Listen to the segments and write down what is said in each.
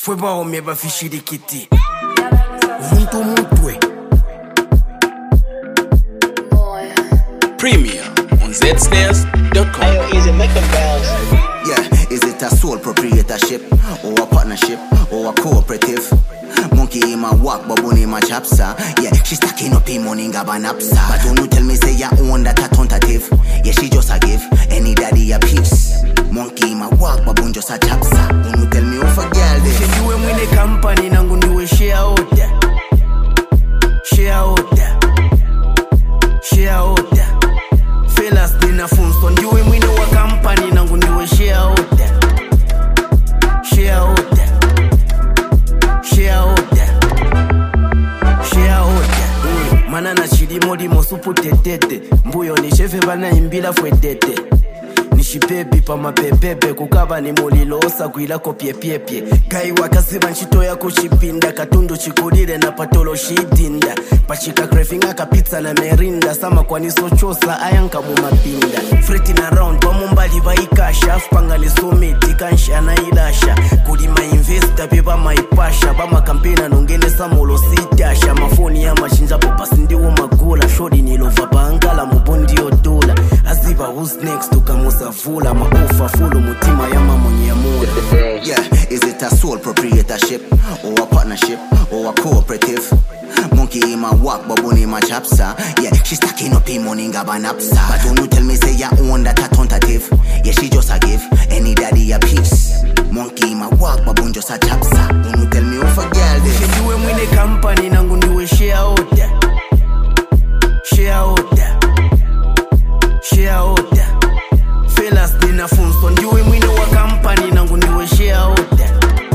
Fue baome bafishirikiti Muntu mutwe Premium on zsnares.com. Yeah, is it a sole proprietorship or a partnership or a cooperative? Monkey in my walk, baboon in my chapsa. Yeah, she stacking up him money gabanapsa. But don't you tell me say you own that a tentative. Yeah, she just a give any daddy a piece. Monkey in my walk, baboon just a chapsa. Don't you tell me off a girl this. She do when the company nangu ndiwe share order. Share order. Share order. Fellas dina funso ndiwe mwine wa company nangu ndiwe share order. Share order. Share order. Share order. Manana chilimo limo supu tetete. Mbuyo ni shefe bana imbila fwetete. Nishipepi pa mapepepe kukaba ni mulilosa kuilako piepiepie. Gai wakaziba nchito ya kuchipinda katundu chikulire na patolo shitinda. Pachika krefinga kapizza na merinda sama kwa nisochosa ayanka mumapinda. Fretin around wa mumbali vaikasha fpanga ni sumiti kansha na ilasha. Kudi ma-investa pepa maipasha bama kampena nongene samulo sitasha. Mafoni ya machinja popa sindiwo magula. Shodi nilova bangala mubundi odola. Aziba who's next to kamusa fula maofa fulu mutima ya mamonye ya mula. Yeah, is it a sole proprietorship or a partnership or a cooperative? Monkey in my walk, baboon in my chapsa. Yeah, she stacking up him money gabanapsa. But don't you tell me say you own that a tentative. Yeah, she just a give any daddy a piece. Monkey in my walk, baboon just a chapsa. Don't you tell me off a girl this. She do when the company nangu ndiwe share order. Share order. Share order. Fellas dina funso ndiwe mwine wa company nangu ndiwe share order.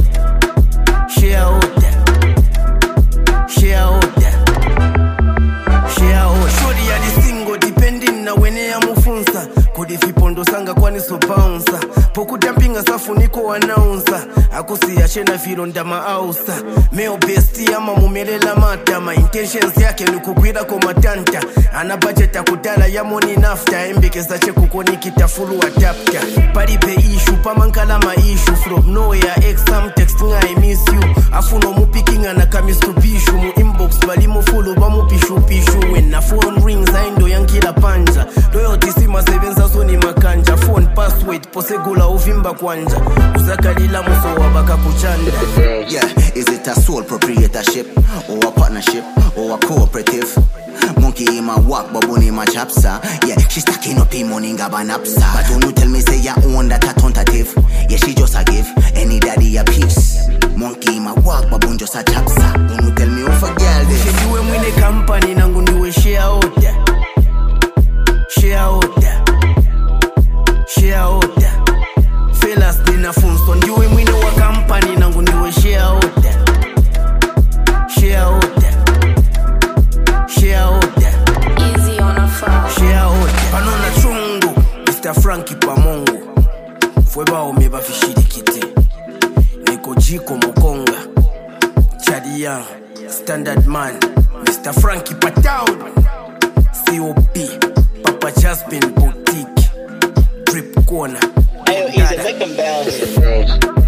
Share order. Share order. Share order. Shori ya di single depending na wene ya mufunsa. Kodi vipondo sanga kwani so bouncer. Poku jumpinga safu niko wanaunza. Akusi ya shena viro ndama ausa. Meo besti ama mumelela mata. Ma intentions yake nukukwira komatanta. Ana budget ya kudala ya money nafta. Mbeke sache kukoni kitafulu adapter. Paripe issue pamankala ma issue. From nowhere exam texting I miss you. Afuno mupikinga na kamistu bishu. Mu inbox bali mu follow ba mu pishu pishu. When na phone rings aindo yankila panja. Loyalty sima sevenza soni makanja. Phone password posegula uvimba kwanja. Uzakalila muso wabaka kuchanda. Yeah, is it a sole proprietorship or a partnership or a cooperative? Monkey in my walk, baboon in my chapsa. Yeah, she stacking up him money gabanapsa. But don't you tell me say you own that a tentative. Yeah, she just a give any daddy a piece. Monkey in my walk, baboon just a chapsa. Don't you tell me off a girl this. She do when the company nangu ndiwe share order. Share order. Share order. Fellas dina funso ndiwe mwine wa company nangu ndiwe share order. Share order. Share order. Easy on a phone. Share order. Panona chungu Mr. Frankie Pamongo. Fue baome bafishirikiti Niko jiko mukonga Chadi Young Standard Man Mr. Frankie Patown COP Papa Jasmine Boutique Drip Corner. Easy, make them bounce.